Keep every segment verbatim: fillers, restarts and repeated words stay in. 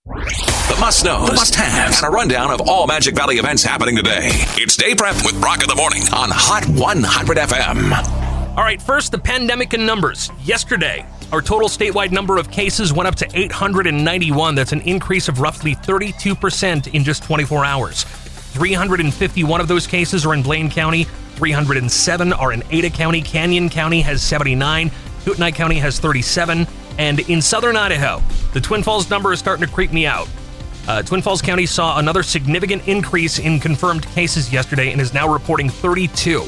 The must-knows, the must-haves, and a rundown of all Magic Valley events happening today. It's Day Prep with Brock in the Morning on Hot one hundred F M. All right, first, the pandemic in numbers. Yesterday, our total statewide number of cases went up to eight hundred ninety-one. That's an increase of roughly thirty-two percent in just twenty-four hours. three hundred fifty-one of those cases are in Blaine County. three hundred seven are in Ada County. Canyon County has seventy-nine. Kootenai County has thirty-seven. And in southern Idaho, the Twin Falls number is starting to creep me out. Uh, Twin Falls County saw another significant increase in confirmed cases yesterday and is now reporting thirty-two.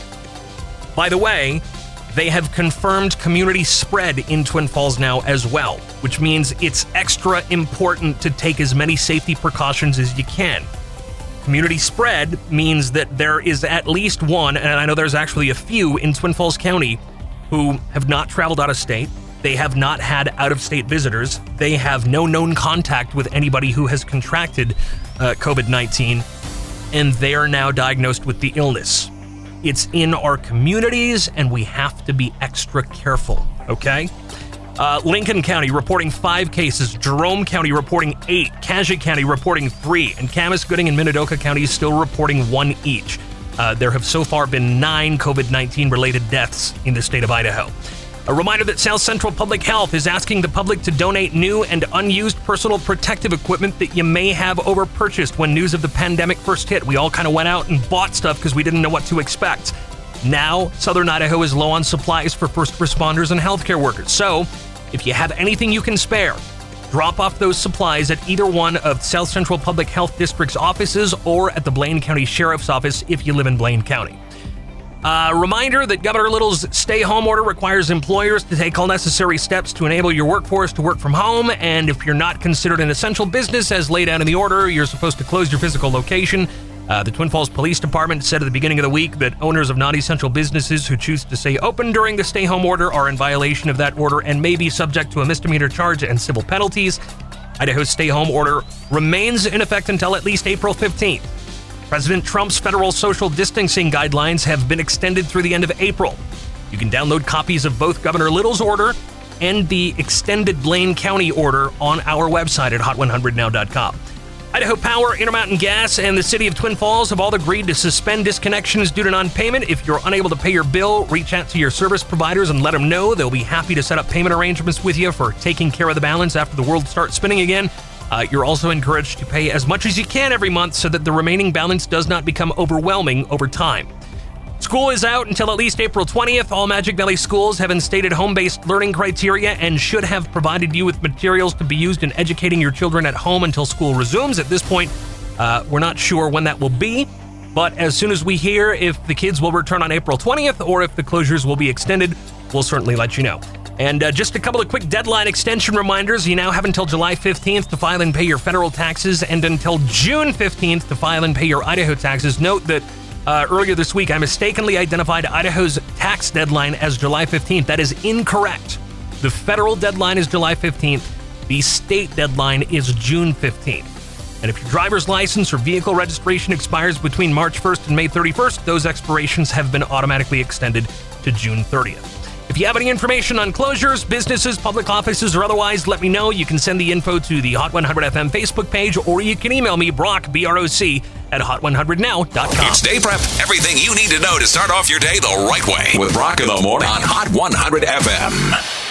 By the way, they have confirmed community spread in Twin Falls now as well, which means it's extra important to take as many safety precautions as you can. Community spread means that there is at least one, and I know there's actually a few in Twin Falls County, who have not traveled out of state. They have not had out-of-state visitors. They have no known contact with anybody who has contracted uh, COVID nineteen, and they are now diagnosed with the illness. It's in our communities, and we have to be extra careful, okay? Uh, Lincoln County reporting five cases, Jerome County reporting eight, Cassia County reporting three, and Camas, Gooding, and Minidoka counties still reporting one each. Uh, there have so far been nine COVID nineteen related deaths in the state of Idaho. A reminder that South Central Public Health is asking the public to donate new and unused personal protective equipment that you may have over-purchased when news of the pandemic first hit. We all kind of went out and bought stuff because we didn't know what to expect. Now, Southern Idaho is low on supplies for first responders and healthcare workers. So, if you have anything you can spare, drop off those supplies at either one of South Central Public Health District's offices or at the Blaine County Sheriff's Office if you live in Blaine County. A uh, reminder that Governor Little's stay-home order requires employers to take all necessary steps to enable your workforce to work from home, and if you're not considered an essential business as laid out in the order, you're supposed to close your physical location. Uh, the Twin Falls Police Department said at the beginning of the week that owners of non-essential businesses who choose to stay open during the stay-home order are in violation of that order and may be subject to a misdemeanor charge and civil penalties. Idaho's stay-home order remains in effect until at least April fifteenth. President Trump's federal social distancing guidelines have been extended through the end of April. You can download copies of both Governor Little's order and the extended Blaine County order on our website at hot one hundred now dot com. Idaho Power, Intermountain Gas, and the city of Twin Falls have all agreed to suspend disconnections due to non-payment. If you're unable to pay your bill, reach out to your service providers and let them know. They'll be happy to set up payment arrangements with you for taking care of the balance after the world starts spinning again. Uh, you're also encouraged to pay as much as you can every month so that the remaining balance does not become overwhelming over time. School is out until at least April twentieth. All Magic Valley schools have instated home-based learning criteria and should have provided you with materials to be used in educating your children at home until school resumes. At this point, uh, we're not sure when that will be, but as soon as we hear if the kids will return on April twentieth or if the closures will be extended, we'll certainly let you know. And uh, just a couple of quick deadline extension reminders. You now have until July fifteenth to file and pay your federal taxes and until June fifteenth to file and pay your Idaho taxes. Note that uh, earlier this week, I mistakenly identified Idaho's tax deadline as July fifteenth. That is incorrect. The federal deadline is July fifteenth. The state deadline is June fifteenth. And if your driver's license or vehicle registration expires between March first and May thirty-first, those expirations have been automatically extended to June thirtieth. If you have any information on closures, businesses, public offices, or otherwise, let me know. You can send the info to the Hot one hundred F M Facebook page, or you can email me, Brock, B R O C, at hot one hundred now dot com. It's Day Prep. Everything you need to know to start off your day the right way. With Brock in the Morning on Hot one hundred F M.